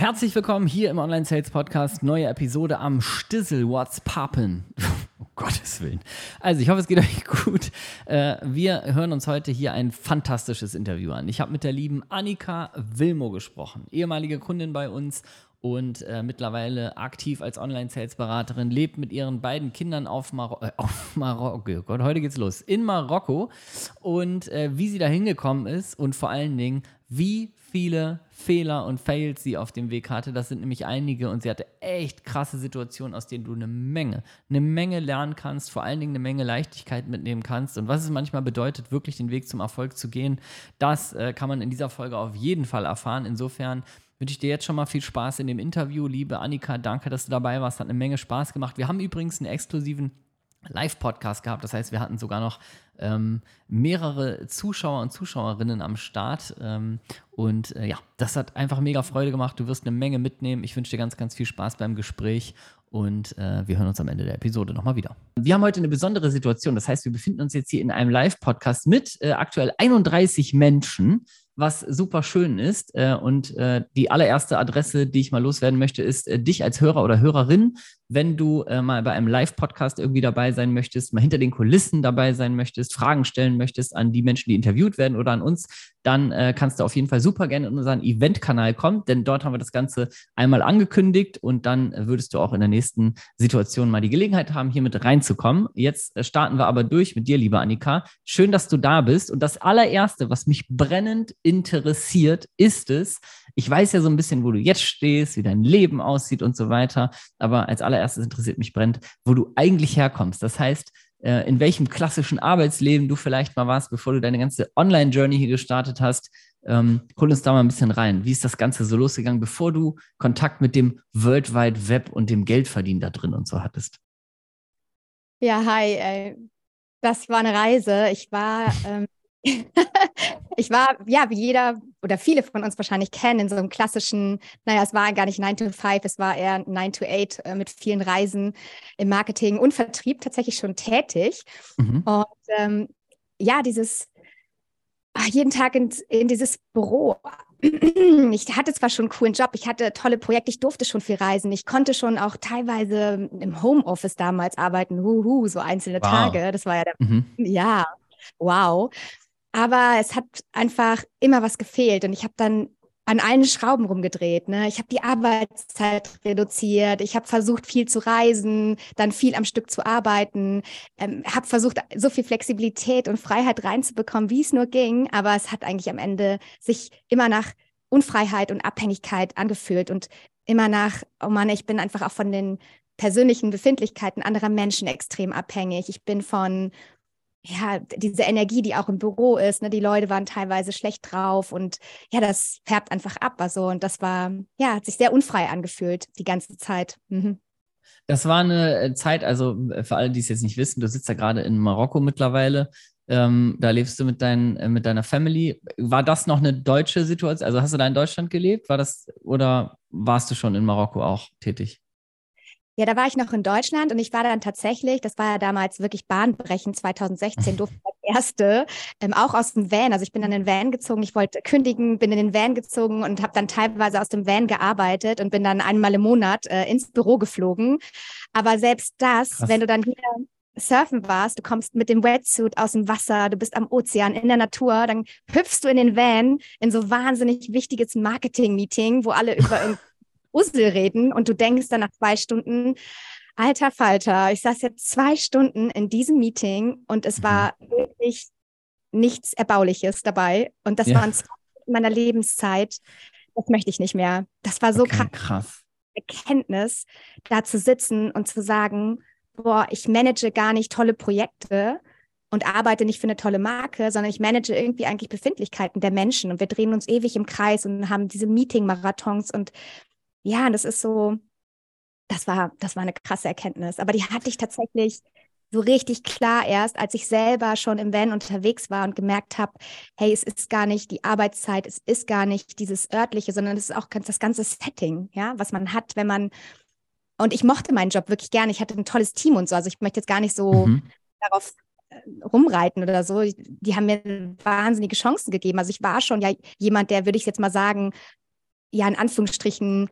Herzlich willkommen hier im Online-Sales-Podcast. Neue Episode am Stissel. What's poppin'? Um Gottes Willen. Also ich hoffe, es geht euch gut. Wir hören uns heute hier ein fantastisches Interview an. Ich habe mit der lieben Annika Wilmow gesprochen, ehemalige Kundin bei uns und mittlerweile aktiv als Online-Sales-Beraterin, lebt mit ihren beiden Kindern auf Marokko. Oh Gott, heute geht's los. In Marokko. Und wie sie da hingekommen ist und vor allen Dingen, wie viele Fehler und Fails sie auf dem Weg hatte. Das sind nämlich einige und sie hatte echt krasse Situationen, aus denen du eine Menge lernen kannst, vor allen Dingen eine Menge Leichtigkeit mitnehmen kannst und was es manchmal bedeutet, wirklich den Weg zum Erfolg zu gehen, das kann man in dieser Folge auf jeden Fall erfahren. Insofern wünsche ich dir jetzt schon mal viel Spaß in dem Interview. Liebe Annika, danke, dass du dabei warst, hat eine Menge Spaß gemacht. Wir haben übrigens einen exklusiven Live-Podcast gehabt. Das heißt, wir hatten sogar noch mehrere Zuschauer und Zuschauerinnen am Start. Das hat einfach mega Freude gemacht. Du wirst eine Menge mitnehmen. Ich wünsche dir ganz, ganz viel Spaß beim Gespräch und wir hören uns am Ende der Episode nochmal wieder. Wir haben heute eine besondere Situation. Das heißt, wir befinden uns jetzt hier in einem Live-Podcast mit aktuell 31 Menschen, was super schön ist. Die allererste Adresse, die ich mal loswerden möchte, ist dich als Hörer oder Hörerin. Wenn du mal bei einem Live-Podcast irgendwie dabei sein möchtest, mal hinter den Kulissen dabei sein möchtest, Fragen stellen möchtest an die Menschen, die interviewt werden oder an uns, dann kannst du auf jeden Fall super gerne in unseren Event-Kanal kommen, denn dort haben wir das Ganze einmal angekündigt und dann würdest du auch in der nächsten Situation mal die Gelegenheit haben, hier mit reinzukommen. Jetzt starten wir aber durch mit dir, liebe Annika. Schön, dass du da bist und das allererste, was mich brennend interessiert, ist es, ich weiß ja so ein bisschen, wo du jetzt stehst, wie dein Leben aussieht und so weiter, aber als allererstes interessiert mich brennend, wo du eigentlich herkommst. Das heißt, in welchem klassischen Arbeitsleben du vielleicht mal warst, bevor du deine ganze Online-Journey hier gestartet hast. Hol uns da mal ein bisschen rein. Wie ist das Ganze so losgegangen, bevor du Kontakt mit dem World Wide Web und dem Geldverdienen da drin und so hattest? Ja, hi. Das war eine Reise. Ich war, ja, wie jeder oder viele von uns wahrscheinlich kennen, in so einem klassischen, es war gar nicht 9 to 5, es war eher 9 to 8 mit vielen Reisen im Marketing und Vertrieb tatsächlich schon tätig. Und jeden Tag in dieses Büro. Ich hatte zwar schon einen coolen Job, ich hatte tolle Projekte, ich durfte schon viel reisen, ich konnte schon auch teilweise im Homeoffice damals arbeiten, so einzelne Tage, das war ja wow. Aber es hat einfach immer was gefehlt und ich habe dann an allen Schrauben rumgedreht. Ne? Ich habe die Arbeitszeit reduziert, ich habe versucht, viel zu reisen, dann viel am Stück zu arbeiten, habe versucht, so viel Flexibilität und Freiheit reinzubekommen, wie es nur ging. Aber es hat eigentlich am Ende sich immer nach Unfreiheit und Abhängigkeit angefühlt und immer nach, oh Mann, ich bin einfach auch von den persönlichen Befindlichkeiten anderer Menschen extrem abhängig. Ich bin von diese Energie, die auch im Büro ist, ne, die Leute waren teilweise schlecht drauf und ja, das färbt einfach ab. Also, und das war, hat sich sehr unfrei angefühlt, die ganze Zeit. Das war eine Zeit, also für alle, die es jetzt nicht wissen, du sitzt ja gerade in Marokko mittlerweile. Da lebst du mit deiner Family. War das noch eine deutsche Situation? Also hast du da in Deutschland gelebt? War das oder warst du schon in Marokko auch tätig? Ja, da war ich noch in Deutschland und ich war dann tatsächlich, das war ja damals wirklich bahnbrechend, 2016 durfte ich als Erste, auch aus dem Van, also ich bin dann in den Van gezogen, ich wollte kündigen, bin in den Van gezogen und habe dann teilweise aus dem Van gearbeitet und bin dann einmal im Monat ins Büro geflogen. Aber selbst das, Krass. wenn du dann hier surfen warst, du kommst mit dem Wetsuit aus dem Wasser, du bist am Ozean, in der Natur, dann hüpfst du in den Van in so wahnsinnig wichtiges Marketing-Meeting, wo alle über Ussel reden und du denkst dann nach 2 Stunden, alter Falter, ich saß jetzt 2 Stunden in diesem Meeting und es war wirklich nichts Erbauliches dabei und das waren 2 Stunden meiner Lebenszeit, das möchte ich nicht mehr. Das war so krass. Erkenntnis, da zu sitzen und zu sagen, boah, ich manage gar nicht tolle Projekte und arbeite nicht für eine tolle Marke, sondern ich manage irgendwie eigentlich Befindlichkeiten der Menschen und wir drehen uns ewig im Kreis und haben diese Meeting-Marathons und ja, das ist so, das war eine krasse Erkenntnis. Aber die hatte ich tatsächlich so richtig klar erst, als ich selber schon im Van unterwegs war und gemerkt habe, hey, es ist gar nicht die Arbeitszeit, es ist gar nicht dieses Örtliche, sondern es ist auch das ganze Setting, ja, was man hat, und ich mochte meinen Job wirklich gerne. Ich hatte ein tolles Team und so. Also ich möchte jetzt gar nicht so darauf rumreiten oder so. Die haben mir wahnsinnige Chancen gegeben. Also ich war schon ja jemand, der, würde ich jetzt mal sagen, ja in Anführungsstrichen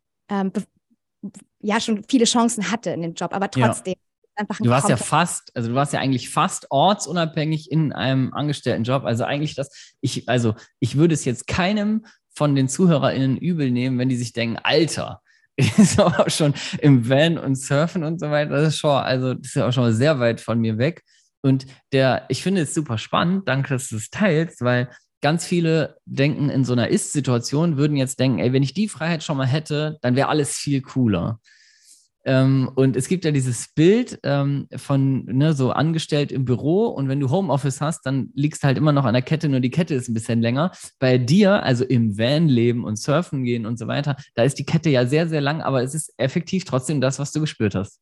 schon viele Chancen hatte in dem Job, aber trotzdem einfach ein Du warst du warst ja eigentlich fast ortsunabhängig in einem Angestelltenjob. Also eigentlich ich würde es jetzt keinem von den ZuhörerInnen übel nehmen, wenn die sich denken, Alter, ist aber schon im Van und Surfen und so weiter. Das ist ja auch schon mal sehr weit von mir weg. Und ich finde es super spannend, danke, dass du es teilst, weil ganz viele denken in so einer Ist-Situation, würden jetzt denken, ey, wenn ich die Freiheit schon mal hätte, dann wäre alles viel cooler. Und es gibt ja dieses Bild von so angestellt im Büro, und wenn du Homeoffice hast, dann liegst du halt immer noch an der Kette, nur die Kette ist ein bisschen länger. Bei dir, also im Van leben und surfen gehen und so weiter, da ist die Kette ja sehr, sehr lang, aber es ist effektiv trotzdem das, was du gespürt hast.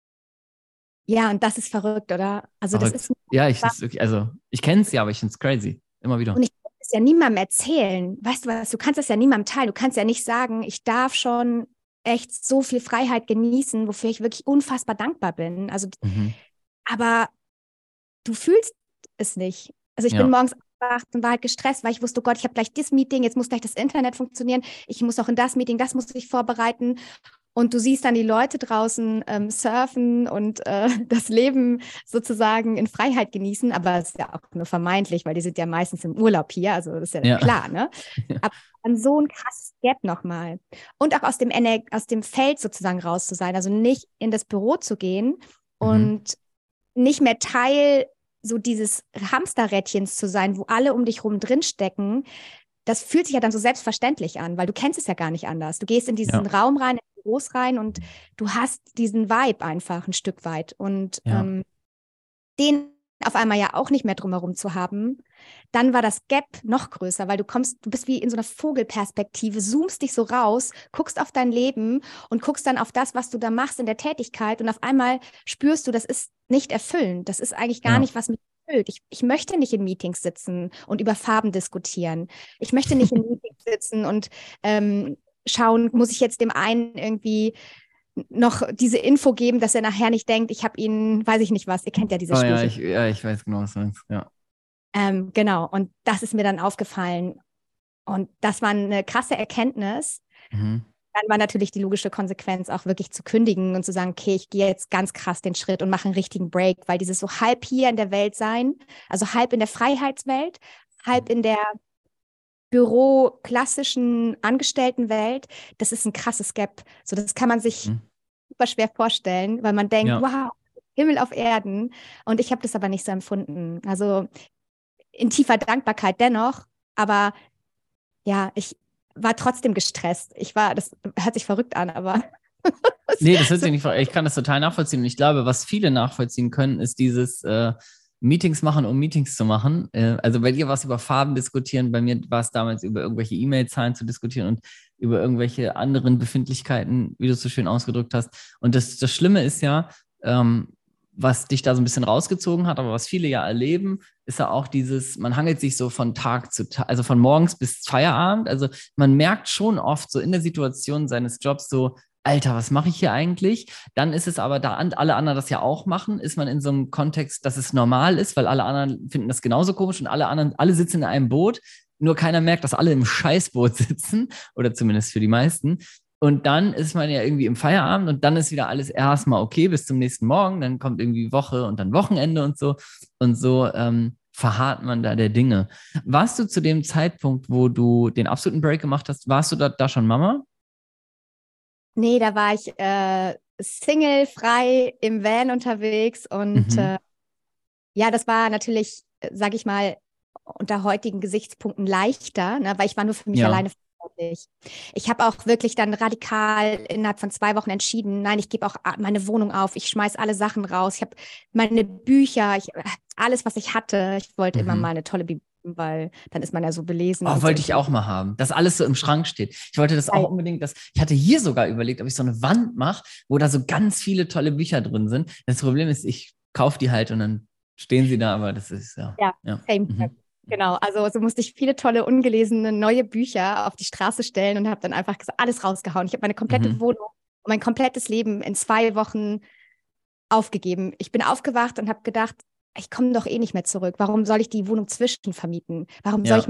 Ja, und das ist verrückt, oder? Also Verrückt. das ist Ja, ich kenne es ja, aber ich finde es crazy. Immer wieder. und ich kann es ja niemandem erzählen. Weißt du was, du kannst das ja niemandem teilen. Du kannst ja nicht sagen, ich darf schon echt so viel Freiheit genießen, wofür ich wirklich unfassbar dankbar bin. Also, aber du fühlst es nicht. Also ich bin morgens aufgewacht und war halt gestresst, weil ich wusste, oh Gott, ich habe gleich das Meeting, jetzt muss gleich das Internet funktionieren, ich muss auch in das Meeting, das muss ich vorbereiten. Und du siehst dann die Leute draußen surfen und das Leben sozusagen in Freiheit genießen, aber es ist ja auch nur vermeintlich, weil die sind ja meistens im Urlaub hier, also das ist ja klar, ne? Aber dann so ein krasses Gap nochmal. Und auch aus dem Feld sozusagen raus zu sein, also nicht in das Büro zu gehen und nicht mehr Teil so dieses Hamsterrädchens zu sein, wo alle um dich rum drinstecken. Das fühlt sich ja dann so selbstverständlich an, weil du kennst es ja gar nicht anders. Du gehst in diesen Raum rein, in die Büros rein und du hast diesen Vibe einfach ein Stück weit. Und den auf einmal ja auch nicht mehr drumherum zu haben, dann war das Gap noch größer, weil du bist wie in so einer Vogelperspektive, zoomst dich so raus, guckst auf dein Leben und guckst dann auf das, was du da machst in der Tätigkeit, und auf einmal spürst du, das ist nicht erfüllend, das ist eigentlich gar nicht, was mich erfüllt. Ich möchte nicht in Meetings sitzen und über Farben diskutieren. Ich möchte nicht in Meetings sitzen und schauen, muss ich jetzt dem einen irgendwie noch diese Info geben, dass er nachher nicht denkt, ich habe ihn, weiß ich nicht was, ihr kennt ja diese Spielchen. Ich weiß genau, was du meinst, ja. Genau, und das ist mir dann aufgefallen. Und das war eine krasse Erkenntnis. Dann war natürlich die logische Konsequenz auch wirklich zu kündigen und zu sagen, okay, ich gehe jetzt ganz krass den Schritt und mache einen richtigen Break, weil dieses so halb hier in der Welt sein, also halb in der Freiheitswelt, halb in der Büro-klassischen Angestelltenwelt, das ist ein krasses Gap. So, das kann man sich super schwer vorstellen, weil man denkt, wow, Himmel auf Erden. Und ich habe das aber nicht so empfunden. Also in tiefer Dankbarkeit dennoch, aber ja, ich war trotzdem gestresst. Das hört sich verrückt an, aber nee, das hört sich nicht verrückt. Ich kann das total nachvollziehen. Und ich glaube, was viele nachvollziehen können, ist dieses Meetings machen, um Meetings zu machen. Also bei dir war es über Farben diskutieren, bei mir war es damals über irgendwelche E-Mail-Zahlen zu diskutieren und über irgendwelche anderen Befindlichkeiten, wie du es so schön ausgedrückt hast. Und das Schlimme ist ja, was dich da so ein bisschen rausgezogen hat, aber was viele ja erleben, ist ja auch man hangelt sich so von Tag zu Tag, also von morgens bis Feierabend. Also man merkt schon oft so in der Situation seines Jobs so, Alter, was mache ich hier eigentlich? Dann ist es aber, da alle anderen das ja auch machen, ist man in so einem Kontext, dass es normal ist, weil alle anderen finden das genauso komisch und alle sitzen in einem Boot, nur keiner merkt, dass alle im Scheißboot sitzen, oder zumindest für die meisten. Und dann ist man ja irgendwie im Feierabend und dann ist wieder alles erstmal okay bis zum nächsten Morgen, dann kommt irgendwie Woche und dann Wochenende und so. Und so verharrt man da der Dinge. Warst du zu dem Zeitpunkt, wo du den absoluten Break gemacht hast, warst du da schon Mama? Nee, da war ich Single, frei im Van unterwegs und ja, das war natürlich, sag ich mal, unter heutigen Gesichtspunkten leichter, ne, weil ich war nur für mich alleine verantwortlich. Ich habe auch wirklich dann radikal innerhalb von 2 Wochen entschieden, nein, ich gebe auch meine Wohnung auf, ich schmeiß alle Sachen raus, ich habe meine Bücher, alles, was ich hatte, ich wollte immer mal eine tolle Bibel, weil dann ist man ja so belesen. Oh, wollte ich auch mal haben, dass alles so im Schrank steht. Ich wollte das auch unbedingt, ich hatte hier sogar überlegt, ob ich so eine Wand mache, wo da so ganz viele tolle Bücher drin sind. Das Problem ist, ich kaufe die halt und dann stehen sie da, aber das ist same. Genau, also so musste ich viele tolle, ungelesene, neue Bücher auf die Straße stellen und habe dann einfach alles rausgehauen. Ich habe meine komplette Wohnung und mein komplettes Leben in 2 Wochen aufgegeben. Ich bin aufgewacht und habe gedacht, ich komme doch eh nicht mehr zurück. Warum soll ich die Wohnung zwischenvermieten? Warum soll ich mein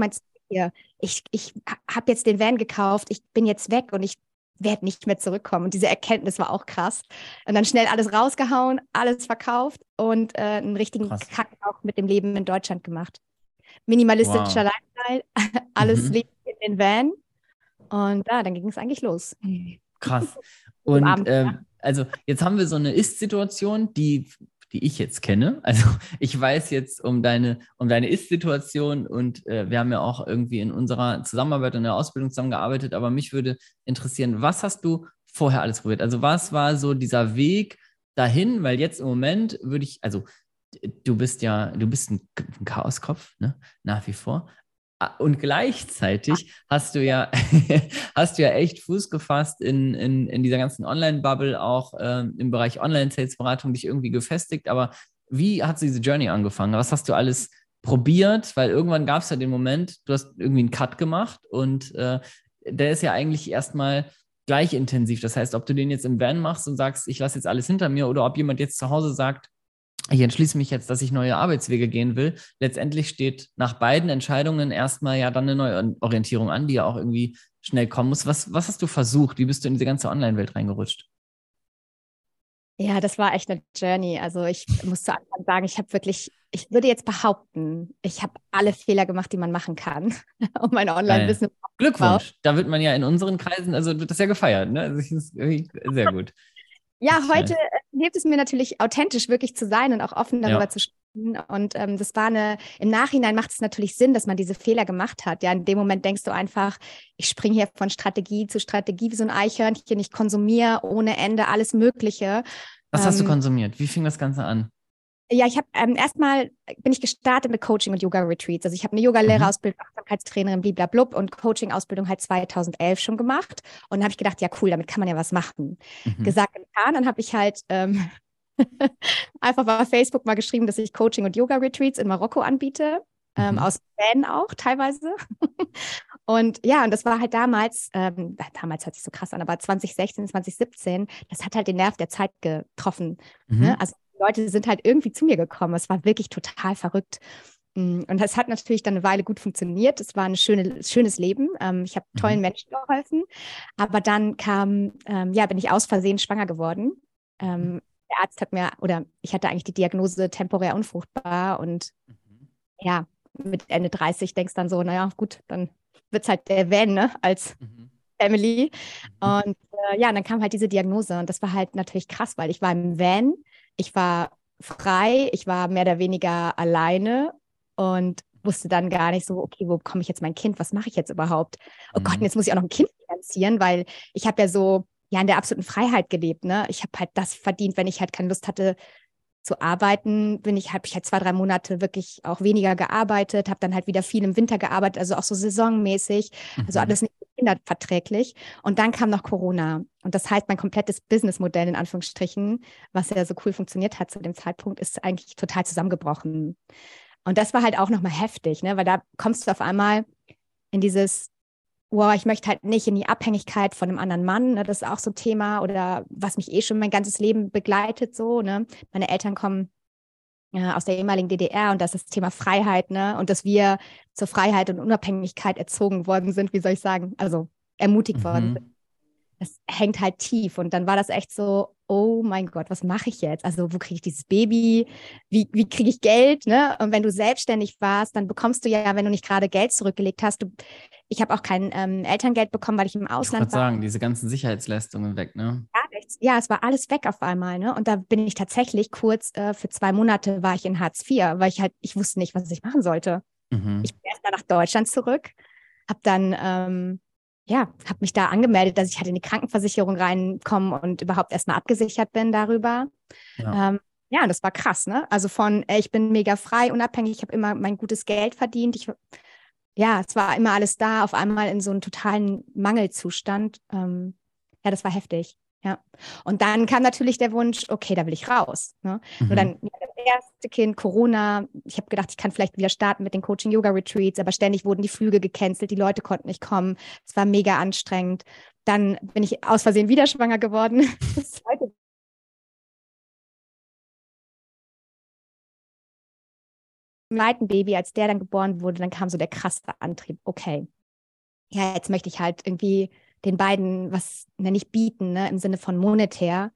hier, ich habe jetzt den Van gekauft, ich bin jetzt weg und ich werde nicht mehr zurückkommen. Und diese Erkenntnis war auch krass. Und dann schnell alles rausgehauen, alles verkauft und einen richtigen Krass. Cut auch mit dem Leben in Deutschland gemacht. Minimalistischer Wow. Lifestyle, alles Mhm. Leben in den Van. Und ja, dann ging es eigentlich los. Krass. Im Und Abend. also jetzt haben wir so eine Ist-Situation, die ich jetzt kenne. Also ich weiß jetzt um deine Ist-Situation und wir haben ja auch irgendwie in unserer Zusammenarbeit und in der Ausbildung zusammengearbeitet, aber mich würde interessieren, was hast du vorher alles probiert? Also was war so dieser Weg dahin? Weil jetzt im Moment würde ich, also du bist ein Chaoskopf, ne? Nach wie vor. Und gleichzeitig hast du ja echt Fuß gefasst in dieser ganzen Online-Bubble, auch im Bereich Online-Sales-Beratung dich irgendwie gefestigt. Aber wie hat diese Journey angefangen? Was hast du alles probiert? Weil irgendwann gab es ja den Moment, du hast irgendwie einen Cut gemacht und der ist ja eigentlich erstmal gleich intensiv. Das heißt, ob du den jetzt im Van machst und sagst, ich lasse jetzt alles hinter mir, oder ob jemand jetzt zu Hause sagt, ich entschließe mich jetzt, dass ich neue Arbeitswege gehen will. Letztendlich steht nach beiden Entscheidungen erstmal ja dann eine neue Orientierung an, die ja auch irgendwie schnell kommen muss. Was hast du versucht? Wie bist du in diese ganze Online-Welt reingerutscht? Ja, das war echt eine Journey. Also ich muss zu Anfang sagen, ich würde jetzt behaupten, ich habe alle Fehler gemacht, die man machen kann, um mein Geil. Online-Business aufzubauen. Glückwunsch. Da wird man ja in unseren Kreisen, also wird das ja gefeiert, ne? Also das ist irgendwie sehr gut. Ja, Richtig heute geil. hilft es mir natürlich authentisch wirklich zu sein und auch offen darüber Ja. zu sprechen. Und das war im Nachhinein macht es natürlich Sinn, dass man diese Fehler gemacht hat. Ja, in dem Moment denkst du einfach, ich springe hier von Strategie zu Strategie wie so ein Eichhörnchen, ich konsumiere ohne Ende alles Mögliche. Was hast du Ähm, konsumiert? Wie fing das Ganze an? Ja, ich habe erstmal bin ich gestartet mit Coaching und Yoga-Retreats. Also ich habe eine Mhm. Yogalehrerausbildung, Achtsamkeitstrainerin, bliblablub und Coaching-Ausbildung halt 2011 schon gemacht. Und dann habe ich gedacht, ja cool, damit kann man ja was machen. Mhm. Gesagt, getan. Dann habe ich halt einfach bei Facebook mal geschrieben, dass ich Coaching und Yoga-Retreats in Marokko anbiete. Mhm. Aus Spanien auch teilweise. Und ja, und das war halt damals hört sich so krass an, aber 2016, 2017, das hat halt den Nerv der Zeit getroffen. Ne? Mhm. Also die Leute sind halt irgendwie zu mir gekommen. Es war wirklich total verrückt. Und das hat natürlich dann eine Weile gut funktioniert. Es war ein schönes Leben. Ich habe tollen Mhm. Menschen geholfen. Aber dann bin ich aus Versehen schwanger geworden. Mhm. Der Arzt hat mir, oder ich hatte eigentlich die Diagnose temporär unfruchtbar und Mhm. ja, mit Ende 30 denkst dann so, naja, gut, dann wird es halt der Van, ne, als Mhm. Family. Mhm. Und ja, und dann kam halt diese Diagnose und das war halt natürlich krass, weil ich war im Van, ich war frei, ich war mehr oder weniger alleine und wusste dann gar nicht so, okay, wo bekomme ich jetzt mein Kind? Was mache ich jetzt überhaupt? Oh Gott, und Mhm. jetzt muss ich auch noch ein Kind finanzieren, weil ich habe ja so ja in der absoluten Freiheit gelebt, ne? Ich habe halt das verdient, wenn ich halt keine Lust hatte zu arbeiten, habe ich halt 2, 3 Monate wirklich auch weniger gearbeitet, habe dann halt wieder viel im Winter gearbeitet, also auch so saisonmäßig, also Mhm. alles nicht kinderverträglich. Und dann kam noch Corona. Und das heißt, mein komplettes Businessmodell in Anführungsstrichen, was ja so cool funktioniert hat zu dem Zeitpunkt, ist eigentlich total zusammengebrochen. Und das war halt auch nochmal heftig, ne? Weil da kommst du auf einmal in dieses, wow, ich möchte halt nicht in die Abhängigkeit von einem anderen Mann, ne? Das ist auch so ein Thema oder was mich eh schon mein ganzes Leben begleitet, so, ne? Meine Eltern kommen aus der ehemaligen DDR und das ist das Thema Freiheit, ne? Und dass wir zur Freiheit und Unabhängigkeit erzogen worden sind, wie soll ich sagen, also ermutigt worden sind. Mhm. Das hängt halt tief. Und dann war das echt so, oh mein Gott, was mache ich jetzt? Also, wo kriege ich dieses Baby? Wie kriege ich Geld? Ne? Und wenn du selbstständig warst, dann bekommst du ja, wenn du nicht gerade Geld zurückgelegt hast, ich habe auch kein Elterngeld bekommen, weil ich im Ich wollte Ausland gerade war. sagen, diese ganzen Sicherheitsleistungen weg, ne? Gar nichts. Ja, es war alles weg auf einmal, ne? Und da bin ich tatsächlich kurz, für 2 Monate war ich in Hartz IV, weil ich wusste nicht, was ich machen sollte. Mhm. Ich bin erst mal nach Deutschland zurück, habe dann, habe mich da angemeldet, dass ich halt in die Krankenversicherung reinkomme und überhaupt erstmal abgesichert bin darüber. Ja. Ja, und das war krass, ne? Also ich bin mega frei, unabhängig, ich habe immer mein gutes Geld verdient. Ja, es war immer alles da, auf einmal in so einem totalen Mangelzustand. Ja, das war heftig. Ja. Und dann kam natürlich der Wunsch, okay, da will ich raus. Ne? Nur Mhm. dann ja, das erste Kind, Corona. Ich habe gedacht, ich kann vielleicht wieder starten mit den Coaching-Yoga-Retreats, aber ständig wurden die Flüge gecancelt, die Leute konnten nicht kommen. Es war mega anstrengend. Dann bin ich aus Versehen wieder schwanger geworden. Das zweite zweiten Baby, als der dann geboren wurde, dann kam so der krasse Antrieb. Okay, ja, jetzt möchte ich halt irgendwie den beiden was, nicht bieten, ne, im Sinne von monetär,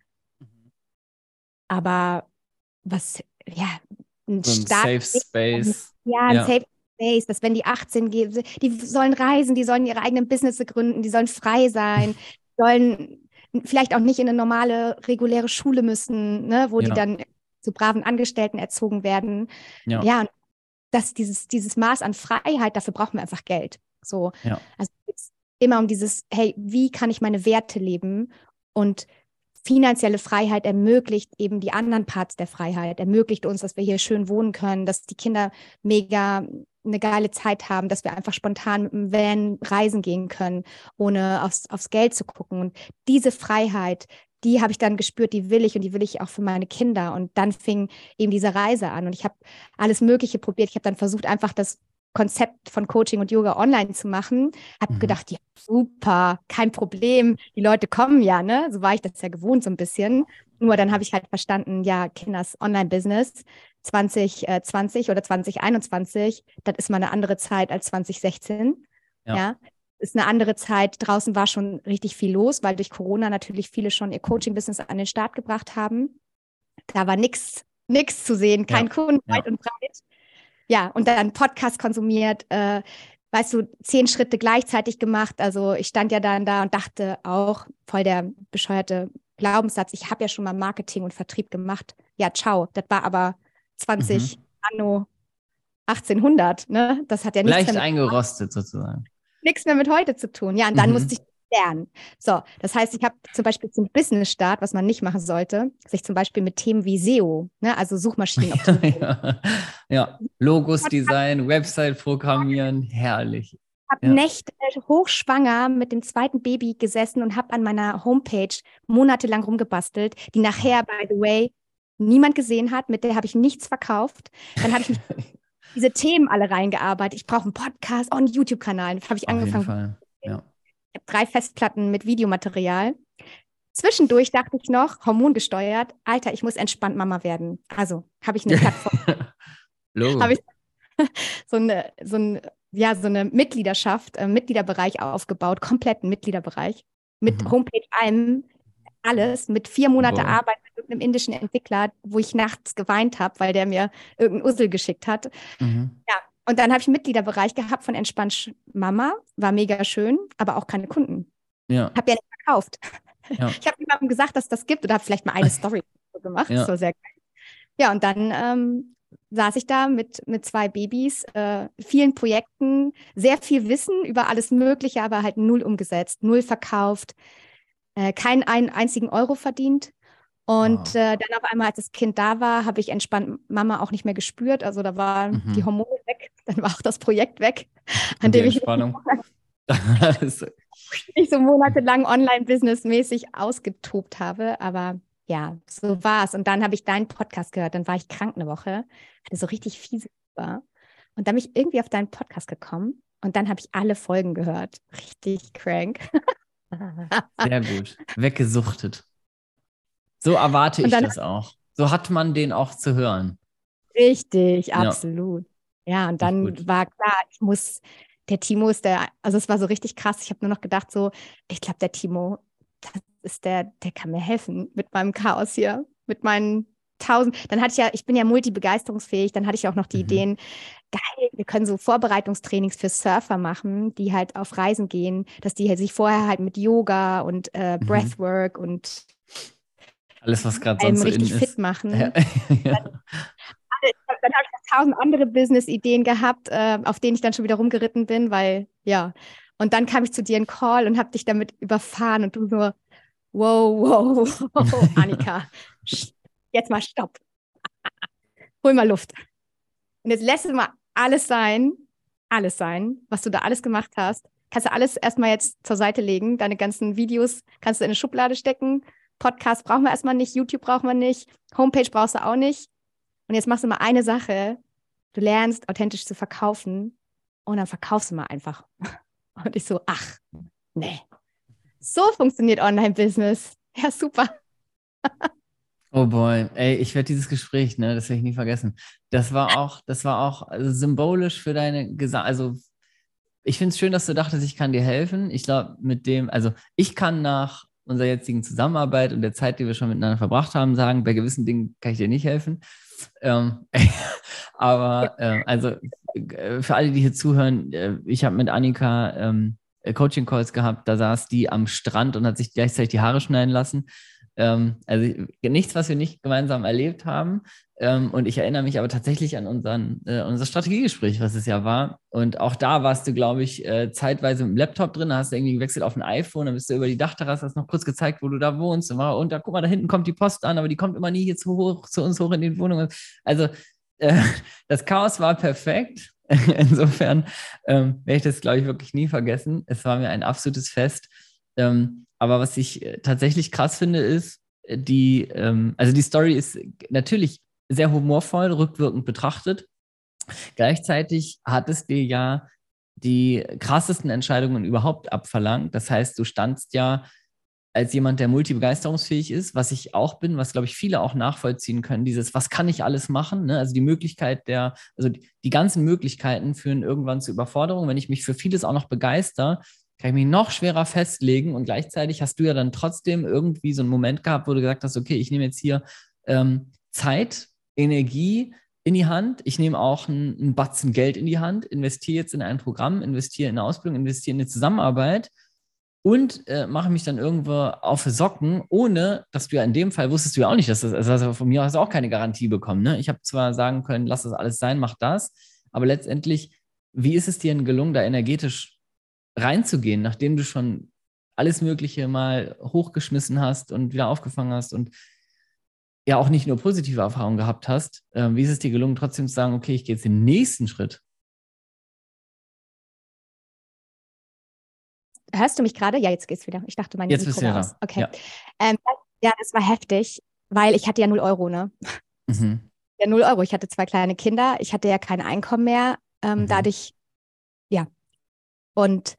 aber was, ja, ein So ein Safe Space. ja, ein Safe Space, dass wenn die 18 gehen, die sollen reisen, die sollen ihre eigenen Business gründen, die sollen frei sein, sollen vielleicht auch nicht in eine normale, reguläre Schule müssen, ne, wo die dann zu braven Angestellten erzogen werden. Ja. Ja, und dieses Maß an Freiheit, dafür brauchen wir einfach Geld. So, also es geht immer um dieses, hey, wie kann ich meine Werte leben? Und finanzielle Freiheit ermöglicht eben die anderen Parts der Freiheit, ermöglicht uns, dass wir hier schön wohnen können, dass die Kinder mega eine geile Zeit haben, dass wir einfach spontan mit dem Van reisen gehen können, ohne aufs Geld zu gucken. Und diese Freiheit, die habe ich dann gespürt, die will ich auch für meine Kinder. Und dann fing eben diese Reise an und ich habe alles Mögliche probiert. Ich habe dann versucht, einfach das Konzept von Coaching und Yoga online zu machen. Habe gedacht, ja, super, kein Problem. Die Leute kommen ja, ne? So war ich das ja gewohnt so ein bisschen. Nur dann habe ich halt verstanden, ja, Kinders Online-Business 2020 oder 2021, das ist mal eine andere Zeit als 2016. Ja. Ist eine andere Zeit. Draußen war schon richtig viel los, weil durch Corona natürlich viele schon ihr Coaching-Business an den Start gebracht haben. Da war nichts zu sehen, kein Kunden weit und breit. Ja, und dann Podcast konsumiert, weißt du, 10 Schritte gleichzeitig gemacht. Also ich stand ja dann da und dachte auch, voll der bescheuerte Glaubenssatz, ich habe ja schon mal Marketing und Vertrieb gemacht. Ja, ciao, das war aber 20 Anno 1800, ne? Das hat ja nichts leicht eingerostet sozusagen. Nichts mehr mit heute zu tun. Ja, und dann musste ich lernen. So, das heißt, ich habe zum Beispiel zum Business-Start, was man nicht machen sollte, sich zum Beispiel mit Themen wie SEO, ne, also Suchmaschinenoptimierung. Logos design, Website programmieren, herrlich. Ich habe Nächte hochschwanger mit dem zweiten Baby gesessen und habe an meiner Homepage monatelang rumgebastelt, die nachher, by the way, niemand gesehen hat, mit der habe ich nichts verkauft. Dann habe ich mich diese Themen alle reingearbeitet. Ich brauche einen Podcast, auch einen YouTube-Kanal. Da habe ich angefangen. Auf jeden Fall. Ja. Ich habe 3 Festplatten mit Videomaterial. Zwischendurch dachte ich noch, hormongesteuert, Alter, ich muss entspannt Mama werden. Also habe ich eine Plattform. Habe ich so eine Mitgliedschaft, Mitgliederbereich aufgebaut, kompletten Mitgliederbereich. Mit Homepage allem, alles, mit 4 Monate Arbeit mit einem indischen Entwickler, wo ich nachts geweint habe, weil der mir irgendeinen Ussel geschickt hat. Ja, und dann habe ich einen Mitgliederbereich gehabt von Entspannt Mama, war mega schön, aber auch keine Kunden. Ja. Habe ja nicht verkauft. Ja. Ich habe niemandem gesagt, dass es das gibt oder habe vielleicht mal eine Story gemacht. Das war sehr geil. Ja, und dann saß ich da mit 2 Babys, vielen Projekten, sehr viel Wissen über alles Mögliche, aber halt 0 umgesetzt, 0 verkauft, keinen einzigen Euro verdient. Und dann auf einmal, als das Kind da war, habe ich Entspannt Mama auch nicht mehr gespürt. Also da waren die Hormone weg, dann war auch das Projekt weg, an dem ich nicht so monatelang online-businessmäßig ausgetobt habe. Aber ja, so war es. Und dann habe ich deinen Podcast gehört. Dann war ich krank eine Woche, hatte so richtig fiese Fieber. Und dann bin ich irgendwie auf deinen Podcast gekommen. Und dann habe ich alle Folgen gehört. Richtig crank. Sehr gut. Weggesuchtet. So erwarte ich das auch. So hat man den auch zu hören. Richtig, absolut. Ja, und dann war klar, der Timo ist also es war so richtig krass. Ich habe nur noch gedacht so, ich glaube, der Timo, das ist der kann mir helfen mit meinem Chaos hier, mit meinen 1000. Dann hatte ich bin ja multibegeisterungsfähig, dann hatte ich auch noch die Ideen, geil, wir können so Vorbereitungstrainings für Surfer machen, die halt auf Reisen gehen, dass die halt sich vorher halt mit Yoga und Breathwork und alles, was gerade sonst so richtig fit machen. Ja. Dann habe ich noch 1000 andere Business-Ideen gehabt, auf denen ich dann schon wieder rumgeritten bin, weil, ja. Und dann kam ich zu dir in Call und habe dich damit überfahren und du so, wow, Annika, jetzt mal Stopp. Hol mal Luft. Und jetzt lässt du mal alles sein, was du da alles gemacht hast. Kannst du alles erstmal jetzt zur Seite legen, deine ganzen Videos kannst du in eine Schublade stecken. Podcast brauchen wir erstmal nicht, YouTube brauchen wir nicht, Homepage brauchst du auch nicht. Und jetzt machst du mal eine Sache, du lernst authentisch zu verkaufen und dann verkaufst du mal einfach. Und ich so, ach, nee. So funktioniert Online-Business. Ja, super. Oh boy, ey, ich werde dieses Gespräch, ne, das werde ich nie vergessen. Das war auch also symbolisch für deine also ich finde es schön, dass du dachtest, ich kann dir helfen. Ich glaube, also ich kann nach unserer jetzigen Zusammenarbeit und der Zeit, die wir schon miteinander verbracht haben, sagen, bei gewissen Dingen kann ich dir nicht helfen. Ähm, aber also für alle, die hier zuhören, ich habe mit Annika Coaching-Calls gehabt, da saß die am Strand und hat sich gleichzeitig die Haare schneiden lassen. Also nichts, was wir nicht gemeinsam erlebt haben. Und ich erinnere mich aber tatsächlich an unser Strategiegespräch, was es ja war. Und auch da warst du, glaube ich, zeitweise mit dem Laptop drin, da hast du irgendwie gewechselt auf ein iPhone, dann bist du über die Dachterrasse, hast noch kurz gezeigt, wo du da wohnst. Und da, guck mal, da hinten kommt die Post an, aber die kommt immer nie hier zu uns hoch in die Wohnung. Also äh, das Chaos war perfekt. Insofern werde ich das, glaube ich, wirklich nie vergessen. Es war mir ein absolutes Fest. Aber was ich tatsächlich krass finde, ist, also die Story ist natürlich sehr humorvoll, rückwirkend betrachtet. Gleichzeitig hat es dir ja die krassesten Entscheidungen überhaupt abverlangt. Das heißt, du standst ja als jemand, der multibegeisterungsfähig ist, was ich auch bin, was, glaube ich, viele auch nachvollziehen können, was kann ich alles machen? Ne? Also also die ganzen Möglichkeiten führen irgendwann zu Überforderung. Wenn ich mich für vieles auch noch begeister, kann ich mich noch schwerer festlegen und gleichzeitig hast du ja dann trotzdem irgendwie so einen Moment gehabt, wo du gesagt hast, okay, ich nehme jetzt hier Zeit, Energie in die Hand, ich nehme auch einen Batzen Geld in die Hand, investiere jetzt in ein Programm, investiere in eine Ausbildung, investiere in eine Zusammenarbeit und mache mich dann irgendwo auf Socken, ohne dass du ja in dem Fall wusstest du ja auch nicht, also von mir hast du auch keine Garantie bekommen. Ne? Ich habe zwar sagen können, lass das alles sein, mach das, aber letztendlich, wie ist es dir denn gelungen, da energetisch reinzugehen, nachdem du schon alles Mögliche mal hochgeschmissen hast und wieder aufgefangen hast und ja auch nicht nur positive Erfahrungen gehabt hast? Wie ist es dir gelungen, trotzdem zu sagen, okay, ich gehe jetzt den nächsten Schritt? Hörst du mich gerade? Ja, jetzt geht's wieder. Ich dachte, mein Jetzt bist Mikro du ja war aus. da. Okay. Ja. Ähm, ja, das war heftig, weil ich hatte ja 0 Euro, ne? Mhm. Ja, 0 Euro. Ich hatte 2 kleine Kinder. Ich hatte ja kein Einkommen mehr. Mhm. Dadurch, ja. Und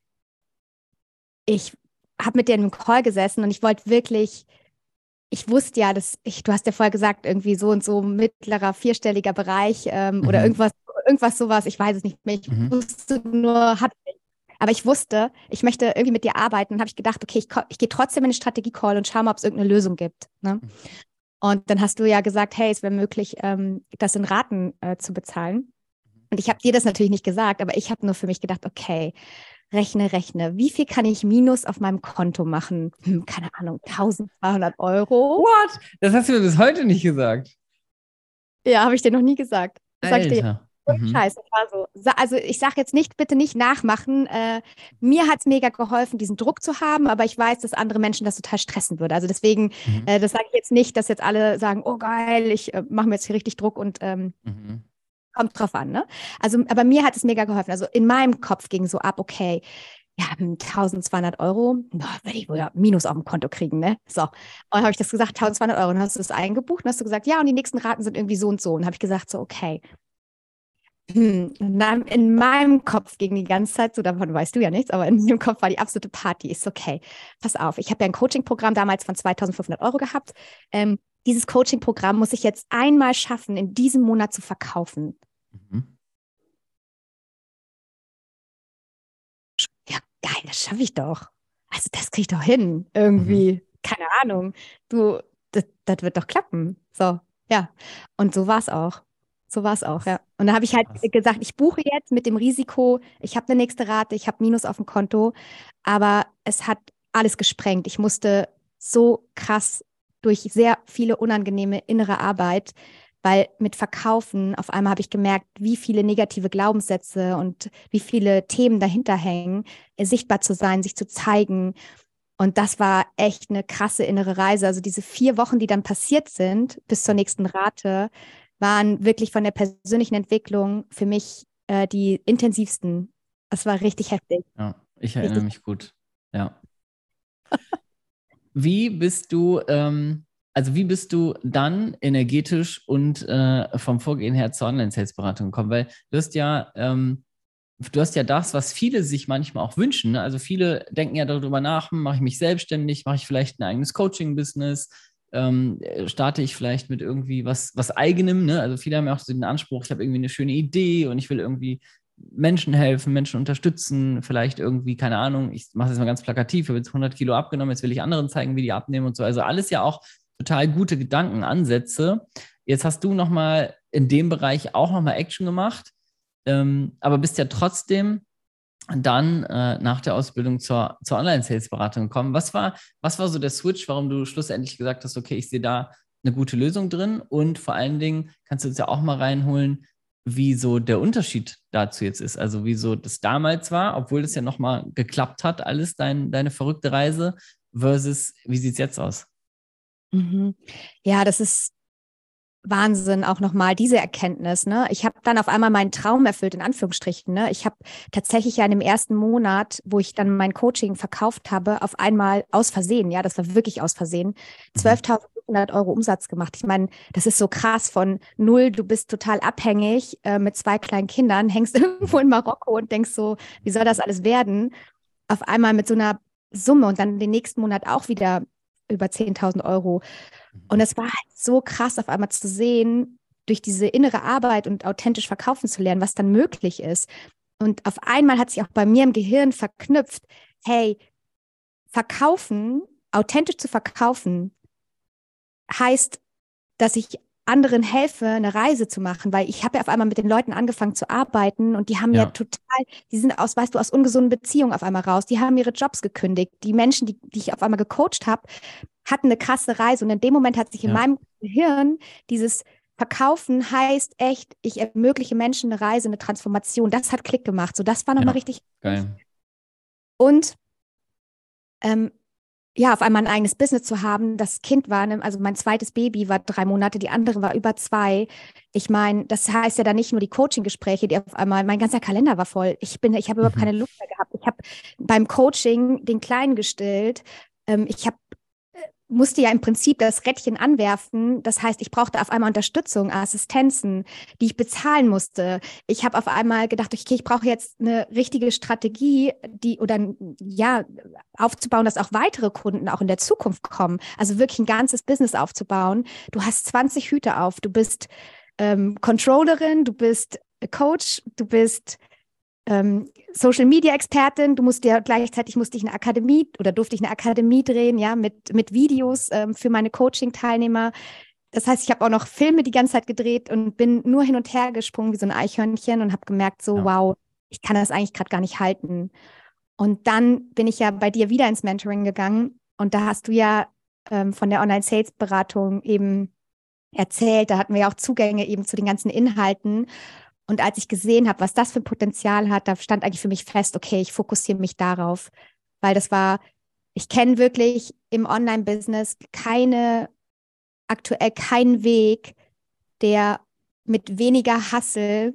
ich habe mit dir in einem Call gesessen und ich wollte wirklich, ich wusste ja, du hast ja vorher gesagt, irgendwie so und so mittlerer, vierstelliger Bereich oder Mhm. irgendwas sowas, ich weiß es nicht mehr. Ich Mhm. wusste nur, aber ich wusste, ich möchte irgendwie mit dir arbeiten und habe ich gedacht, okay, ich gehe trotzdem in den Strategie-Call und schaue mal, ob es irgendeine Lösung gibt. Ne? Und dann hast du ja gesagt, hey, es wäre möglich, das in Raten zu bezahlen. Und ich habe dir das natürlich nicht gesagt, aber ich habe nur für mich gedacht, okay, rechne. Wie viel kann ich minus auf meinem Konto machen? Keine Ahnung, 1.200 Euro. What? Das hast du mir bis heute nicht gesagt. Ja, habe ich dir noch nie gesagt. Das sage ich dir jetzt. Alter. Ohne Mhm. Scheiß, das war so. Also ich sage jetzt nicht, bitte nicht nachmachen. Mir hat es mega geholfen, diesen Druck zu haben, aber ich weiß, dass andere Menschen das total stressen würde. Also deswegen, Mhm. das sage ich jetzt nicht, dass jetzt alle sagen, oh geil, ich mache mir jetzt hier richtig Druck und Mhm. kommt drauf an, ne? Also, aber mir hat es mega geholfen. Also in meinem Kopf ging so ab, okay, ja, 1.200 Euro, werde ich wohl ja Minus auf dem Konto kriegen, ne? So. Und dann habe ich das gesagt, 1.200 Euro. Und dann hast du das eingebucht und hast du gesagt, ja, und die nächsten Raten sind irgendwie so und so. Und habe ich gesagt, so, okay. Und dann in meinem Kopf ging die ganze Zeit, so davon weißt du ja nichts, aber in meinem Kopf war die absolute Party. Ist okay, pass auf, ich habe ja ein Coaching-Programm damals von 2.500 Euro gehabt. Dieses Coaching-Programm muss ich jetzt einmal schaffen, in diesem Monat zu verkaufen. Mhm. Ja, geil, das schaffe ich doch. Also das kriege ich doch hin, Mhm. irgendwie. Keine Ahnung. Du, das wird doch klappen. So, ja. Und so war es auch. So war es auch, Krass. ja. Und da habe ich halt Krass. gesagt, ich buche jetzt mit dem Risiko, ich habe eine nächste Rate, ich habe Minus auf dem Konto, aber es hat alles gesprengt. Ich musste so krass durch sehr viele unangenehme innere Arbeit, weil mit Verkaufen auf einmal habe ich gemerkt, wie viele negative Glaubenssätze und wie viele Themen dahinter hängen, sichtbar zu sein, sich zu zeigen. Und das war echt eine krasse innere Reise. Also diese 4 Wochen, die dann passiert sind, bis zur nächsten Rate, waren wirklich von der persönlichen Entwicklung für mich die intensivsten. Das war richtig heftig. Ja, ich erinnere Richtig. mich gut. Ja. Wie bist du, also wie bist du dann energetisch und vom Vorgehen her zur Online-Sales-Beratung gekommen? Weil du hast ja das, was viele sich manchmal auch wünschen. Ne? Also viele denken ja darüber nach, mache ich mich selbstständig, mache ich vielleicht ein eigenes Coaching-Business, starte ich vielleicht mit irgendwie was Eigenem, ne? Also viele haben ja auch so den Anspruch, ich habe irgendwie eine schöne Idee und ich will irgendwie Menschen helfen, Menschen unterstützen, vielleicht irgendwie, keine Ahnung, ich mache das mal ganz plakativ, ich habe jetzt 100 Kilo abgenommen, jetzt will ich anderen zeigen, wie die abnehmen und so. Also alles ja auch total gute Gedankenansätze. Jetzt hast du nochmal in dem Bereich auch nochmal Action gemacht, aber bist ja trotzdem dann nach der Ausbildung zur Online-Sales-Beratung gekommen. Was war so der Switch, warum du schlussendlich gesagt hast, okay, ich sehe da eine gute Lösung drin und vor allen Dingen kannst du uns ja auch mal reinholen, wie so der Unterschied dazu jetzt ist. Also wie so das damals war, obwohl das ja nochmal geklappt hat, alles deine verrückte Reise versus wie sieht es jetzt aus? Mhm. Ja, das ist Wahnsinn, auch nochmal diese Erkenntnis, ne? Ich habe dann auf einmal meinen Traum erfüllt, in Anführungsstrichen, ne? Ich habe tatsächlich ja in dem ersten Monat, wo ich dann mein Coaching verkauft habe, auf einmal aus Versehen, ja, das war wirklich aus Versehen, Mhm. 12.500 € Umsatz gemacht. Ich meine, das ist so krass von null, du bist total abhängig mit 2 kleinen Kindern, hängst irgendwo in Marokko und denkst so, wie soll das alles werden? Auf einmal mit so einer Summe und dann den nächsten Monat auch wieder über 10.000 €. Und es war halt so krass, auf einmal zu sehen, durch diese innere Arbeit und authentisch verkaufen zu lernen, was dann möglich ist. Und auf einmal hat sich auch bei mir im Gehirn verknüpft, hey, verkaufen, authentisch zu verkaufen, heißt, dass ich anderen helfe, eine Reise zu machen, weil ich habe ja auf einmal mit den Leuten angefangen zu arbeiten und die haben ja Ja, total, die sind aus, weißt du, aus ungesunden Beziehungen auf einmal raus, die haben ihre Jobs gekündigt, die Menschen, die ich auf einmal gecoacht habe, hatten eine krasse Reise und in dem Moment hat sich in ja, meinem Gehirn dieses Verkaufen heißt echt, ich ermögliche Menschen eine Reise, eine Transformation. Das hat Klick gemacht. So, das war nochmal ja, richtig wichtig. geil. Und ähm, ja, auf einmal ein eigenes Business zu haben. Das Kind war, also mein zweites Baby war 3 Monate, die andere war über 2. Ich meine, das heißt ja dann nicht nur die Coaching-Gespräche, die auf einmal, mein ganzer Kalender war voll. Ich habe überhaupt Mhm. keine Lust mehr gehabt. Ich habe beim Coaching den Kleinen gestillt. Ich habe musste ja im Prinzip das Rädchen anwerfen. Das heißt, ich brauchte auf einmal Unterstützung, Assistenzen, die ich bezahlen musste. Ich habe auf einmal gedacht, okay, ich brauche jetzt eine richtige Strategie, die oder ja, aufzubauen, dass auch weitere Kunden auch in der Zukunft kommen. Also wirklich ein ganzes Business aufzubauen. Du hast 20 Hüte auf. Du bist Controllerin, du bist Coach, du bist Social Media Expertin, du musst ja gleichzeitig musste ich eine Akademie oder durfte ich eine Akademie drehen, ja, mit Videos für meine Coaching-Teilnehmer. Das heißt, ich habe auch noch Filme die ganze Zeit gedreht und bin nur hin und her gesprungen wie so ein Eichhörnchen und habe gemerkt, so, Ja, wow, ich kann das eigentlich gerade gar nicht halten. Und dann bin ich ja bei dir wieder ins Mentoring gegangen und da hast du ja von der Online-Sales-Beratung eben erzählt, da hatten wir ja auch Zugänge eben zu den ganzen Inhalten. Und als ich gesehen habe, was das für ein Potenzial hat, da stand eigentlich für mich fest, okay, ich fokussiere mich darauf, weil das war, ich kenne wirklich im Online-Business aktuell keinen Weg, der mit weniger Hustle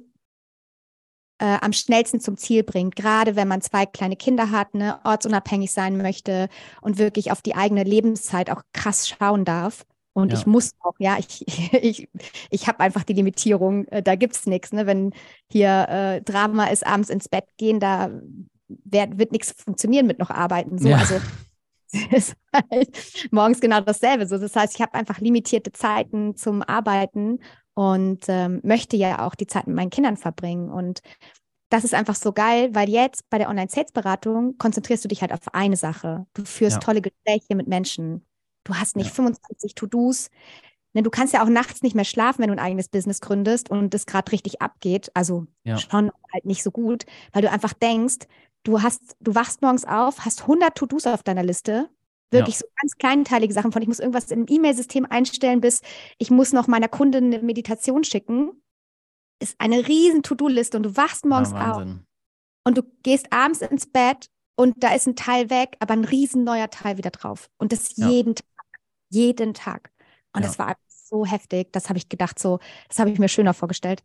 am schnellsten zum Ziel bringt, gerade wenn man 2 kleine Kinder hat, ne, ortsunabhängig sein möchte und wirklich auf die eigene Lebenszeit auch krass schauen darf. Und ich ja, muss auch, ja, ich habe einfach die Limitierung, da gibt es nichts. Ne? Wenn hier Drama ist, abends ins Bett gehen, da wird nichts funktionieren mit noch arbeiten. So, ja, also es ist halt morgens genau dasselbe. So, das heißt, ich habe einfach limitierte Zeiten zum Arbeiten und möchte ja auch die Zeit mit meinen Kindern verbringen. Und das ist einfach so geil, weil jetzt bei der Online-Sales-Beratung konzentrierst du dich halt auf eine Sache. Du führst ja, tolle Gespräche mit Menschen. Du hast nicht ja, 25 To-Dos. Ne, du kannst ja auch nachts nicht mehr schlafen, wenn du ein eigenes Business gründest und es gerade richtig abgeht. Also ja, schon halt nicht so gut, weil du einfach denkst, du wachst morgens auf, hast 100 To-Dos auf deiner Liste. Wirklich ja, so ganz kleinteilige Sachen von, ich muss irgendwas im E-Mail-System einstellen, bis ich muss noch meiner Kundin eine Meditation schicken. Ist eine riesen To-Do-Liste und du wachst ja, morgens auf Wahnsinn. und du gehst abends ins Bett und da ist ein Teil weg, aber ein riesen neuer Teil wieder drauf. Und das Ja, jeden Tag, jeden Tag. Und ja. das war einfach so heftig, das habe ich gedacht, so, das habe ich mir schöner vorgestellt.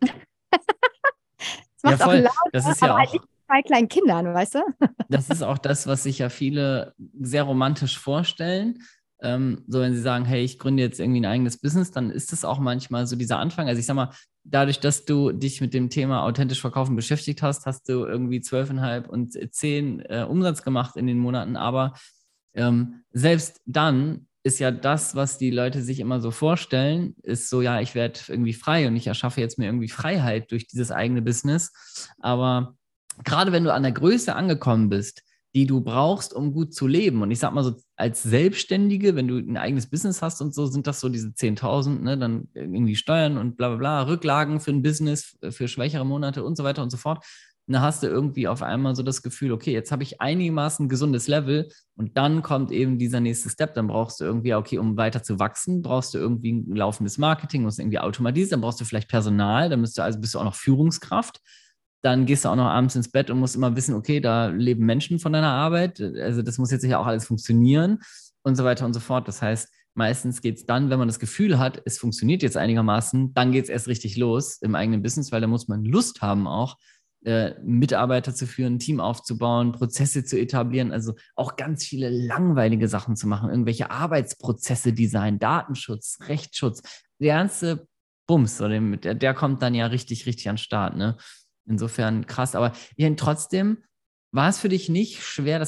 Es Ja, macht auch voll. Laune, Das ist ja aber halt nicht auch, mit 2 kleinen Kindern, weißt du? das ist auch das, was sich ja viele sehr romantisch vorstellen. So, wenn sie sagen, hey, ich gründe jetzt irgendwie ein eigenes Business, dann ist es auch manchmal so dieser Anfang. Also ich sag mal, dadurch, dass du dich mit dem Thema authentisch verkaufen beschäftigt hast, hast du irgendwie 12,5 und 10 Umsatz gemacht in den Monaten. Aber selbst dann ist ja das, was die Leute sich immer so vorstellen, ist so, ja, ich werde irgendwie frei und ich erschaffe jetzt mir irgendwie Freiheit durch dieses eigene Business. Aber gerade wenn du an der Größe angekommen bist, die du brauchst, um gut zu leben. Und ich sag mal so, als Selbstständige, wenn du ein eigenes Business hast und so, sind das so diese 10.000, ne, dann irgendwie Steuern und bla bla bla, Rücklagen für ein Business, für schwächere Monate und so weiter und so fort. Und dann hast du irgendwie auf einmal so das Gefühl, okay, jetzt habe ich einigermaßen ein gesundes Level und dann kommt eben dieser nächste Step. Dann brauchst du irgendwie, okay, um weiter zu wachsen, brauchst du irgendwie ein laufendes Marketing, musst irgendwie automatisieren, dann brauchst du vielleicht Personal, dann bist du auch noch Führungskraft. Dann gehst du auch noch abends ins Bett und musst immer wissen, okay, da leben Menschen von deiner Arbeit. Also das muss jetzt ja auch alles funktionieren und so weiter und so fort. Das heißt, meistens geht es dann, wenn man das Gefühl hat, es funktioniert jetzt einigermaßen, dann geht es erst richtig los im eigenen Business, weil da muss man Lust haben auch, Mitarbeiter zu führen, ein Team aufzubauen, Prozesse zu etablieren, also auch ganz viele langweilige Sachen zu machen, irgendwelche Arbeitsprozesse designen, Datenschutz, Rechtsschutz, der ganze Bums, oder der kommt dann ja richtig, richtig an den Start, ne? Insofern krass, aber trotzdem war es für dich nicht schwer,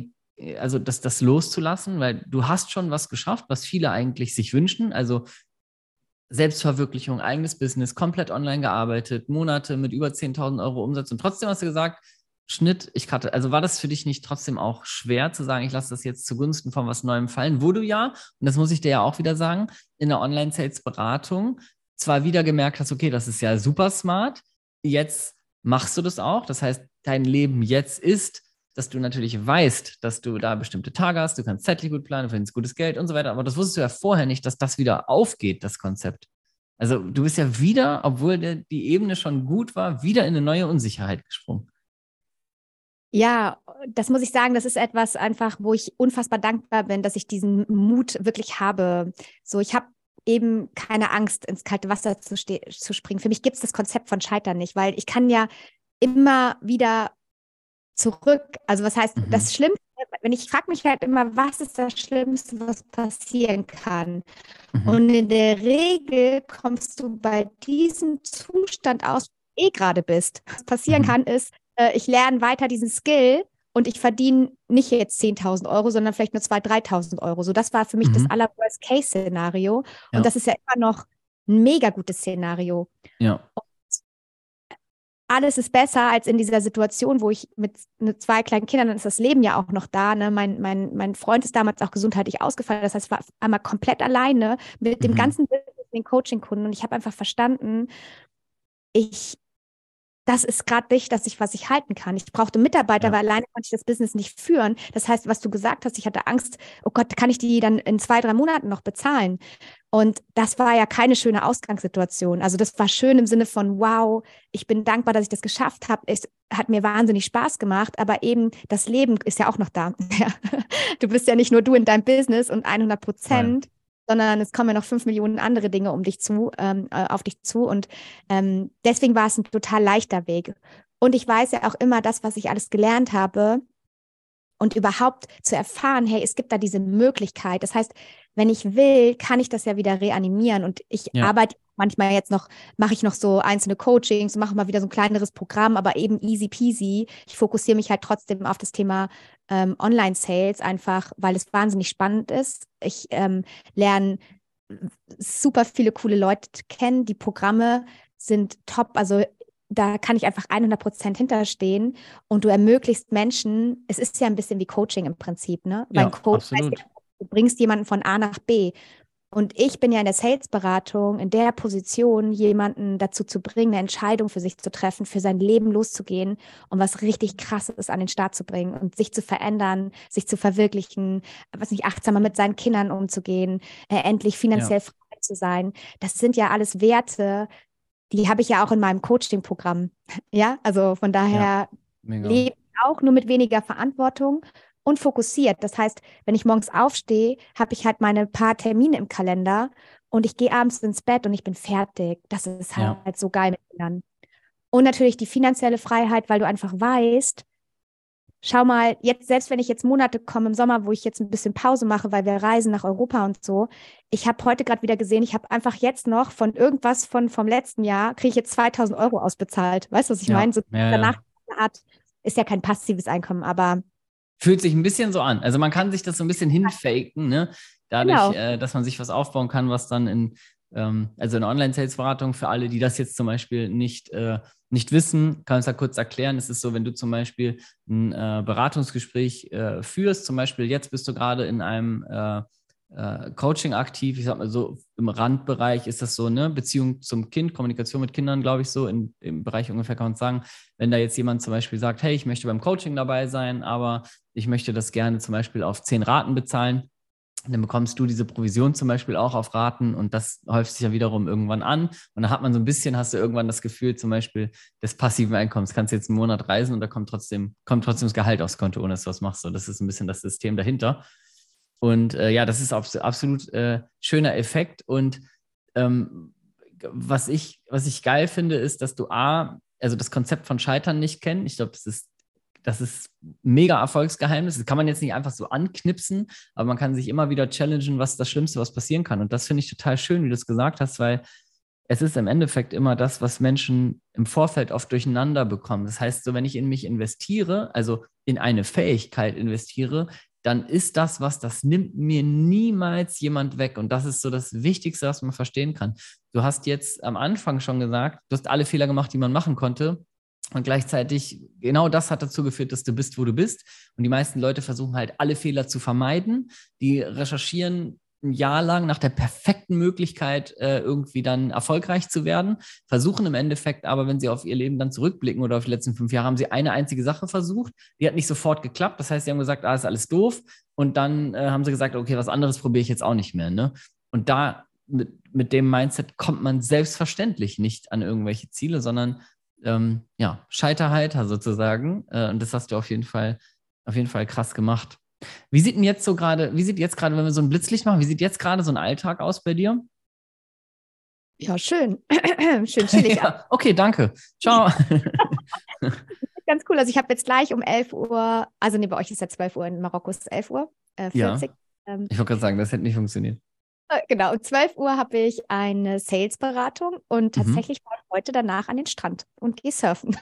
das loszulassen, weil du hast schon was geschafft, was viele eigentlich sich wünschen, also Selbstverwirklichung, eigenes Business, komplett online gearbeitet, Monate mit über 10.000 Euro Umsatz und trotzdem hast du gesagt, Schnitt, ich cutte. Also war das für dich nicht trotzdem auch schwer zu sagen, ich lasse das jetzt zugunsten von was Neuem fallen, wo du ja, und das muss ich dir ja auch wieder sagen, in der Online-Sales-Beratung zwar wieder gemerkt hast, okay, das ist ja super smart, jetzt machst du das auch, das heißt, dein Leben jetzt ist, dass du natürlich weißt, dass du da bestimmte Tage hast, du kannst zeitlich gut planen, du verdienst gutes Geld und so weiter, aber das wusstest du ja vorher nicht, dass das wieder aufgeht, das Konzept. Also du bist ja wieder, obwohl die Ebene schon gut war, wieder in eine neue Unsicherheit gesprungen. Ja, das muss ich sagen, das ist etwas einfach, wo ich unfassbar dankbar bin, dass ich diesen Mut wirklich habe. So, ich habe eben keine Angst, ins kalte Wasser zu springen. Für mich gibt es das Konzept von Scheitern nicht, weil ich kann ja immer wieder zurück. Also was heißt Mhm. das Schlimmste, wenn ich frage mich halt immer, was ist das Schlimmste, was passieren kann? Mhm. Und in der Regel kommst du bei diesem Zustand aus, wo du gerade bist. Was passieren Mhm. kann, ist, ich lerne weiter diesen Skill und ich verdiene nicht jetzt 10.000 Euro, sondern vielleicht nur 2.000, 3.000 Euro. So, das war für mich das Mhm. aller-Worst-Case-Szenario. Und Ja, das ist ja immer noch ein mega gutes Szenario. ja. Alles ist besser als in dieser Situation, wo ich mit 2 kleinen Kindern, dann ist das Leben ja auch noch da. Ne? Mein Freund ist damals auch gesundheitlich ausgefallen. Das heißt, ich war einmal komplett alleine mit dem Mhm. ganzen Business, den Coaching-Kunden. Und ich habe einfach verstanden, ich das ist gerade nicht, was ich halten kann. Ich brauchte Mitarbeiter, Ja. weil alleine konnte ich das Business nicht führen. Das heißt, was du gesagt hast, ich hatte Angst, oh Gott, kann ich die dann in 2, 3 Monaten noch bezahlen? Und das war ja keine schöne Ausgangssituation. Also das war schön im Sinne von, wow, ich bin dankbar, dass ich das geschafft habe. Es hat mir wahnsinnig Spaß gemacht, aber eben das Leben ist ja auch noch da. Ja. Du bist ja nicht nur du in deinem Business und Voll. 100%, sondern es kommen ja noch 5 Millionen andere Dinge auf dich zu. Und deswegen war es ein total leichter Weg. Und ich weiß ja auch immer das, was ich alles gelernt habe und überhaupt zu erfahren, hey, es gibt da diese Möglichkeit. Das heißt, wenn ich will, kann ich das ja wieder reanimieren. Und ich Ja. arbeite manchmal jetzt noch, mache ich noch so einzelne Coachings, mache mal wieder so ein kleineres Programm, aber eben easy peasy. Ich fokussiere mich halt trotzdem auf das Thema Online-Sales, einfach weil es wahnsinnig spannend ist. Ich lerne super viele coole Leute kennen. Die Programme sind top. Also da kann ich einfach 100% hinterstehen und du ermöglichst Menschen, es ist ja ein bisschen wie Coaching im Prinzip, ne? Weil ein Ja, Coach heißt ja, absolut. du bringst jemanden von A nach B. Und ich bin ja in der Sales-Beratung in der Position, jemanden dazu zu bringen, eine Entscheidung für sich zu treffen, für sein Leben loszugehen und was richtig Krasses an den Start zu bringen und sich zu verändern, sich zu verwirklichen, was nicht achtsamer mit seinen Kindern umzugehen, endlich Ja, finanziell frei zu sein. Das sind ja alles Werte, die habe ich ja auch in meinem Coaching-Programm. Ja, also von ja, daher mega. lebe ich auch nur mit weniger Verantwortung und fokussiert. Das heißt, wenn ich morgens aufstehe, habe ich halt meine paar Termine im Kalender und ich gehe abends ins Bett und ich bin fertig. Das ist Ja. halt so geil mit Kindern. Und natürlich die finanzielle Freiheit, weil du einfach weißt, schau mal, jetzt, selbst wenn ich jetzt Monate komme im Sommer, wo ich jetzt ein bisschen Pause mache, weil wir reisen nach Europa und so, ich habe heute gerade wieder gesehen, ich habe einfach jetzt noch von irgendwas vom letzten Jahr, kriege ich jetzt 2.000 Euro ausbezahlt. Weißt du, was ich meine? Ja, So ja, danach ja. eine Art, ist ja kein passives Einkommen, aber Fühlt sich ein bisschen so an. Also man kann sich das so ein bisschen hinfaken, ne? Dadurch, dass man sich was aufbauen kann, was dann also in Online-Sales-Beratung, für alle, die das jetzt zum Beispiel nicht wissen, kann ich es da kurz erklären. Es ist so, wenn du zum Beispiel ein Beratungsgespräch führst, zum Beispiel jetzt bist du gerade in einem Coaching aktiv, ich sag mal so im Randbereich ist das so, ne, Beziehung zum Kind, Kommunikation mit Kindern, glaube ich, so im Bereich ungefähr kann man sagen, wenn da jetzt jemand zum Beispiel sagt, hey, ich möchte beim Coaching dabei sein, aber ich möchte das gerne zum Beispiel auf 10 Raten bezahlen, dann bekommst du diese Provision zum Beispiel auch auf Raten und das häuft sich ja wiederum irgendwann an und dann hat man so ein bisschen, hast du irgendwann das Gefühl zum Beispiel des passiven Einkommens, kannst jetzt einen Monat reisen und da kommt trotzdem das Gehalt aufs Konto, ohne dass du was machst, so, das ist ein bisschen das System dahinter. Und ja, das ist absolut schöner Effekt. Und was ich geil finde, ist, dass du also das Konzept von Scheitern nicht kennst. Ich glaube, das ist mega Erfolgsgeheimnis. Das kann man jetzt nicht einfach so anknipsen, aber man kann sich immer wieder challengen, was das Schlimmste, was passieren kann. Und das finde ich total schön, wie du es gesagt hast, weil es ist im Endeffekt immer das, was Menschen im Vorfeld oft durcheinander bekommen. Das heißt, so wenn ich in mich investiere, also in eine Fähigkeit investiere, dann ist das nimmt mir niemals jemand weg. Und das ist so das Wichtigste, was man verstehen kann. Du hast jetzt am Anfang schon gesagt, du hast alle Fehler gemacht, die man machen konnte. Und gleichzeitig, genau das hat dazu geführt, dass du bist, wo du bist. Und die meisten Leute versuchen halt, alle Fehler zu vermeiden. Die recherchieren ein Jahr lang nach der perfekten Möglichkeit, irgendwie dann erfolgreich zu werden, versuchen im Endeffekt aber, wenn sie auf ihr Leben dann zurückblicken oder auf die letzten 5 Jahre, haben sie eine einzige Sache versucht, die hat nicht sofort geklappt, das heißt, sie haben gesagt, ist alles doof und dann haben sie gesagt, okay, was anderes probiere ich jetzt auch nicht mehr, ne? Und da mit dem Mindset kommt man selbstverständlich nicht an irgendwelche Ziele, sondern ja, Scheiterheiter sozusagen und das hast du auf jeden Fall krass gemacht. Wie sieht jetzt gerade, wenn wir so ein Blitzlicht machen, wie sieht jetzt gerade so ein Alltag aus bei dir? Ja, schön. Schön chillig. Ja, okay, danke. Ciao. Ganz cool. Also ich habe jetzt gleich um 11 Uhr, also nee, bei euch ist ja 12 Uhr, in Marokko ist 11 Uhr, 40. Ja, ich wollte gerade sagen, das hätte nicht funktioniert. Genau, um 12 Uhr habe ich eine Sales-Beratung und tatsächlich fahre ich heute danach an den Strand und gehe surfen.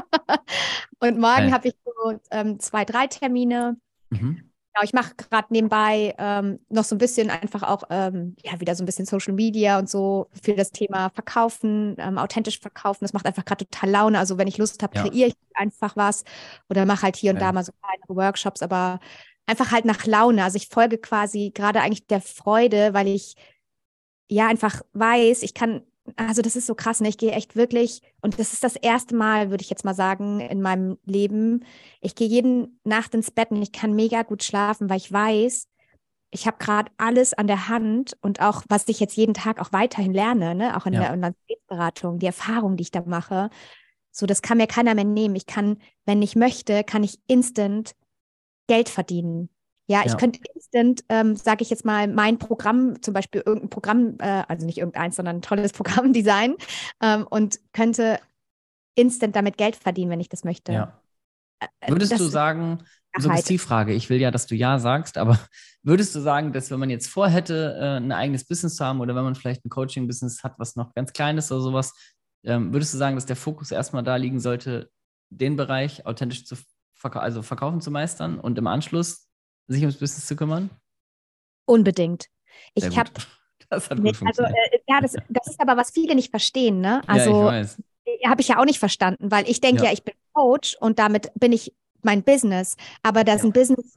Und morgen habe ich so 2, 3 Termine. Genau, ich mache gerade nebenbei noch so ein bisschen einfach auch wieder so ein bisschen Social Media und so für das Thema Verkaufen, authentisch verkaufen. Das macht einfach gerade total Laune. Also wenn ich Lust habe, kreiere ich einfach was oder mache halt hier und da mal so kleinere Workshops, aber einfach halt nach Laune. Also ich folge quasi gerade eigentlich der Freude, weil ich ja einfach weiß, also das ist so krass, ne? Ich gehe echt wirklich, und das ist das erste Mal, würde ich jetzt mal sagen, in meinem Leben, ich gehe jede Nacht ins Bett und ich kann mega gut schlafen, weil ich weiß, ich habe gerade alles an der Hand und auch, was ich jetzt jeden Tag auch weiterhin lerne, ne? Auch in der Online-Beratung, die Erfahrung, die ich da mache, so, das kann mir keiner mehr nehmen. Ich kann, wenn ich möchte, kann ich instant Geld verdienen. Ja, ich könnte instant, sage ich jetzt mal, mein Programm, zum Beispiel irgendein Programm, also nicht irgendeins, sondern ein tolles Programm designen und könnte instant damit Geld verdienen, wenn ich das möchte. Ja. Würdest du sagen, Suggestivfrage, ich will ja, dass du ja sagst, aber würdest du sagen, dass wenn man jetzt vorhätte, ein eigenes Business zu haben oder wenn man vielleicht ein Coaching-Business hat, was noch ganz klein ist oder sowas, würdest du sagen, dass der Fokus erstmal da liegen sollte, den Bereich authentisch verkaufen zu meistern und im Anschluss sich ums Business zu kümmern? Unbedingt. Das hat gut funktioniert. Das ist aber, was viele nicht verstehen, ne? Also, ja, ich weiß. Habe ich ja auch nicht verstanden, weil ich denke ich bin Coach und damit bin ich mein Business. Aber ein Business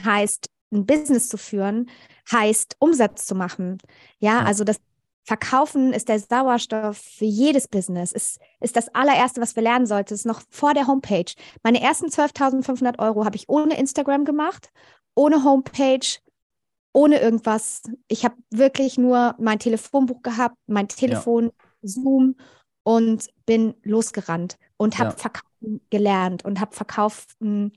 zu führen, heißt Umsatz zu machen. Ja, also das Verkaufen ist der Sauerstoff für jedes Business. Ist das allererste, was wir lernen sollten, ist noch vor der Homepage. Meine ersten 12.500 € habe ich ohne Instagram gemacht, ohne Homepage, ohne irgendwas. Ich habe wirklich nur mein Telefonbuch gehabt, mein Telefon, Zoom und bin losgerannt und habe Verkaufen gelernt und habe Verkaufen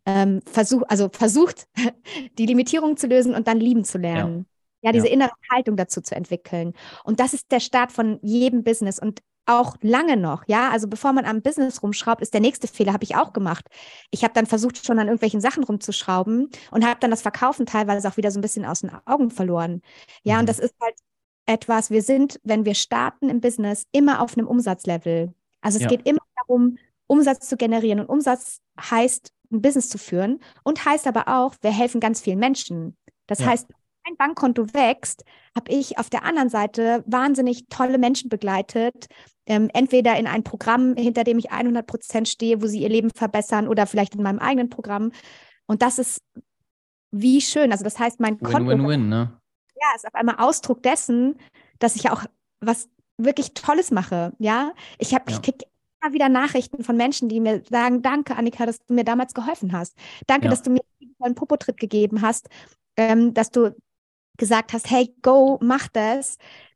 versucht, die Limitierung zu lösen und dann lieben zu lernen. Ja, diese innere Haltung dazu zu entwickeln. Und das ist der Start von jedem Business und auch lange noch, ja, also bevor man am Business rumschraubt, ist der nächste Fehler, habe ich auch gemacht. Ich habe dann versucht, schon an irgendwelchen Sachen rumzuschrauben und habe dann das Verkaufen teilweise auch wieder so ein bisschen aus den Augen verloren. Ja, und das ist halt etwas, wir sind, wenn wir starten im Business, immer auf einem Umsatzlevel. Also es geht immer darum, Umsatz zu generieren und Umsatz heißt ein Business zu führen und heißt aber auch, wir helfen ganz vielen Menschen. Das heißt, mein Bankkonto wächst, habe ich auf der anderen Seite wahnsinnig tolle Menschen begleitet, entweder in ein Programm, hinter dem ich 100% stehe, wo sie ihr Leben verbessern oder vielleicht in meinem eigenen Programm. Und das ist wie schön. Also das heißt, mein Konto Win-win-win, ne? ist auf einmal Ausdruck dessen, dass ich ja auch was wirklich Tolles mache. Ja, ich kriege immer wieder Nachrichten von Menschen, die mir sagen, danke, Annika, dass du mir damals geholfen hast. Danke, dass du mir einen Popotritt gegeben hast, dass du gesagt hast, hey, go, mach das.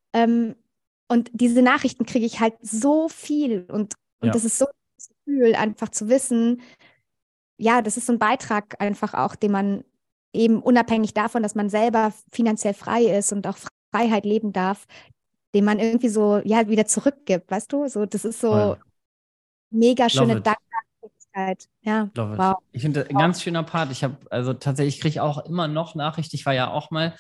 Und diese Nachrichten kriege ich halt so viel und das ist so das Gefühl, einfach zu wissen, ja, das ist so ein Beitrag einfach auch, den man eben unabhängig davon, dass man selber finanziell frei ist und auch Freiheit leben darf, den man irgendwie so, ja, wieder zurückgibt, weißt du? So, das ist so mega schöne Dankbarkeit. Ja, wow. Ich finde, ein ganz schöner Part. Ich kriege auch immer noch Nachrichten. Ich war ja auch mal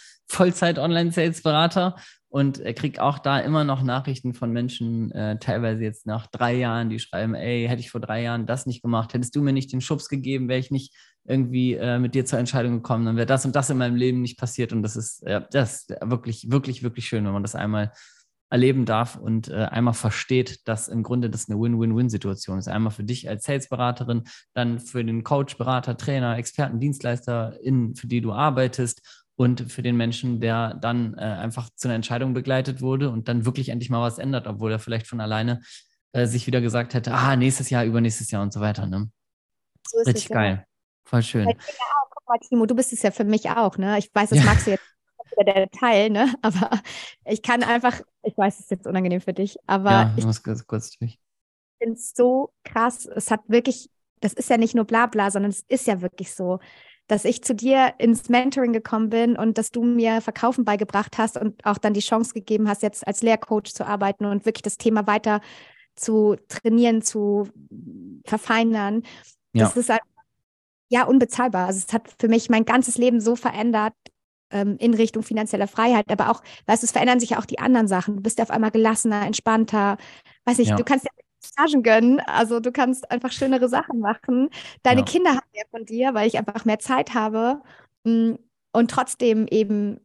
Vollzeit-Online-Sales-Berater und kriege auch da immer noch Nachrichten von Menschen, teilweise jetzt nach 3 Jahren, die schreiben, ey, hätte ich vor 3 Jahren das nicht gemacht, hättest du mir nicht den Schubs gegeben, wäre ich nicht irgendwie mit dir zur Entscheidung gekommen, dann wäre das und das in meinem Leben nicht passiert. Und das ist wirklich, wirklich, wirklich schön, wenn man das einmal erleben darf und einmal versteht, dass im Grunde das eine Win-Win-Win-Situation ist. Einmal für dich als Salesberaterin, dann für den Coach, Berater, Trainer, Experten, Dienstleister, für die du arbeitest und für den Menschen, der dann einfach zu einer Entscheidung begleitet wurde und dann wirklich endlich mal was ändert, obwohl er vielleicht von alleine sich wieder gesagt hätte, nächstes Jahr, übernächstes Jahr und so weiter. Ne? So ist richtig es, geil. Ja. Voll schön. Guck mal, Timo, du bist es ja für mich auch, ne? Ich weiß, das magst du jetzt wieder der Teil, ne? Aber ich kann einfach, ich weiß, es ist jetzt unangenehm für dich, aber ich muss kurz durch. Ich finde es so krass. Es hat wirklich, das ist ja nicht nur Blabla, sondern es ist ja wirklich so, dass ich zu dir ins Mentoring gekommen bin und dass du mir Verkaufen beigebracht hast und auch dann die Chance gegeben hast, jetzt als Lehrcoach zu arbeiten und wirklich das Thema weiter zu trainieren, zu verfeinern. Das ist unbezahlbar. Also es hat für mich mein ganzes Leben so verändert in Richtung finanzieller Freiheit, aber auch, weißt du, es verändern sich ja auch die anderen Sachen. Du bist ja auf einmal gelassener, entspannter, weiß ich, du kannst ja Massagen gönnen, also du kannst einfach schönere Sachen machen. Deine Kinder haben mehr von dir, weil ich einfach mehr Zeit habe und trotzdem eben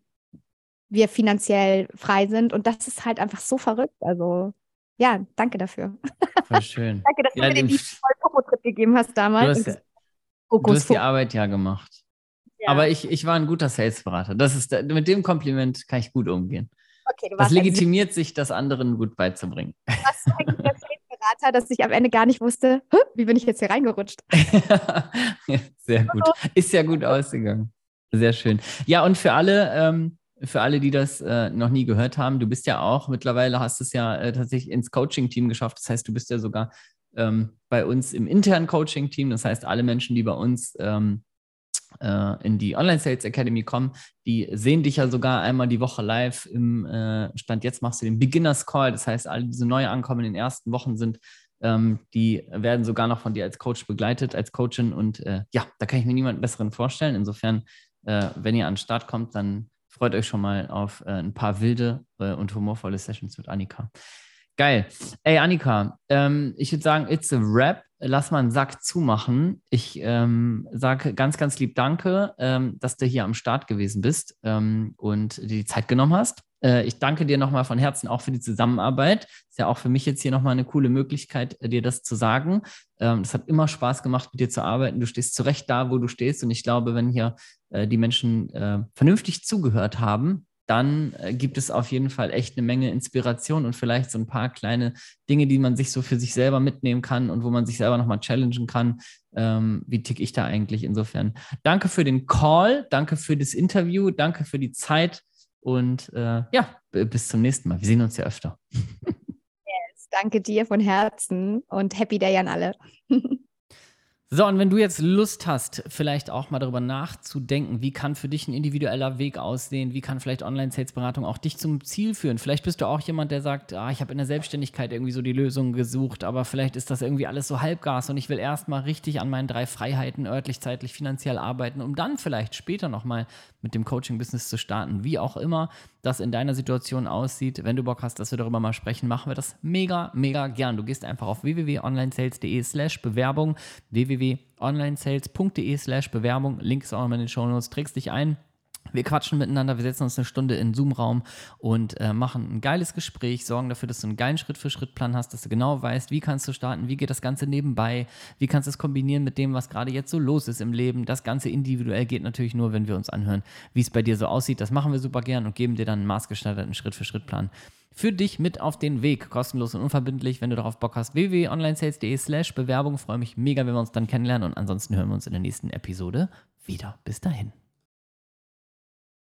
wir finanziell frei sind und das ist halt einfach so verrückt. Also ja, danke dafür. Voll schön. Danke, dass du mir den Popo-Trip gegeben hast damals. Du hast die Arbeit gemacht. Ja. Aber ich war ein guter Salesberater. Mit dem Kompliment kann ich gut umgehen. Okay, das legitimiert sich, das anderen gut beizubringen. Was war eigentlich der Salesberater, dass ich am Ende gar nicht wusste, wie bin ich jetzt hier reingerutscht? Sehr gut. Ist ja gut ausgegangen. Sehr schön. Ja, und für alle, die das noch nie gehört haben, du bist ja auch, mittlerweile hast du es ja tatsächlich ins Coaching-Team geschafft. Das heißt, du bist ja sogar bei uns im internen Coaching-Team. Das heißt, alle Menschen, die bei uns in die Online-Sales Academy kommen, die sehen dich ja sogar einmal die Woche live im Stand. Jetzt machst du den Beginners Call. Das heißt, alle, die so neu ankommen in den ersten Wochen sind, die werden sogar noch von dir als Coach begleitet, als Coachin. Und da kann ich mir niemanden besseren vorstellen. Insofern, wenn ihr an den Start kommt, dann freut euch schon mal auf ein paar wilde und humorvolle Sessions mit Annika. Geil. Ey, Annika, ich würde sagen, it's a wrap. Lass mal einen Sack zumachen. Ich sage ganz, ganz lieb Danke, dass du hier am Start gewesen bist und dir die Zeit genommen hast. Ich danke dir nochmal von Herzen auch für die Zusammenarbeit. Ist ja auch für mich jetzt hier nochmal eine coole Möglichkeit, dir das zu sagen. Es hat immer Spaß gemacht, mit dir zu arbeiten. Du stehst zu Recht da, wo du stehst. Und ich glaube, wenn hier die Menschen vernünftig zugehört haben, dann gibt es auf jeden Fall echt eine Menge Inspiration und vielleicht so ein paar kleine Dinge, die man sich so für sich selber mitnehmen kann und wo man sich selber nochmal challengen kann. Wie ticke ich da eigentlich? Insofern danke für den Call, danke für das Interview, danke für die Zeit und bis zum nächsten Mal. Wir sehen uns ja öfter. Yes, danke dir von Herzen und Happy Day an alle. So, und wenn du jetzt Lust hast, vielleicht auch mal darüber nachzudenken, wie kann für dich ein individueller Weg aussehen, wie kann vielleicht Online-Sales-Beratung auch dich zum Ziel führen? Vielleicht bist du auch jemand, der sagt, ich habe in der Selbstständigkeit irgendwie so die Lösung gesucht, aber vielleicht ist das irgendwie alles so Halbgas und ich will erstmal richtig an meinen 3 Freiheiten, örtlich, zeitlich, finanziell arbeiten, um dann vielleicht später nochmal mit dem Coaching-Business zu starten. Wie auch immer das in deiner Situation aussieht, wenn du Bock hast, dass wir darüber mal sprechen, machen wir das mega, mega gern. Du gehst einfach auf www.onlinesales.de/Bewerbung, www.onlinesales.de/Bewerbung. Link ist auch nochmal in den Shownotes. Trägst dich ein. Wir quatschen miteinander, wir setzen uns eine Stunde in den Zoom-Raum und machen ein geiles Gespräch, sorgen dafür, dass du einen geilen Schritt-für-Schritt-Plan hast, dass du genau weißt, wie kannst du starten, wie geht das Ganze nebenbei, wie kannst du es kombinieren mit dem, was gerade jetzt so los ist im Leben. Das Ganze individuell geht natürlich nur, wenn wir uns anhören, wie es bei dir so aussieht. Das machen wir super gern und geben dir dann einen maßgeschneiderten Schritt-für-Schritt-Plan für dich mit auf den Weg, kostenlos und unverbindlich, wenn du darauf Bock hast. www.onlinesales.de/Bewerbung. Freue mich mega, wenn wir uns dann kennenlernen und ansonsten hören wir uns in der nächsten Episode wieder. Bis dahin.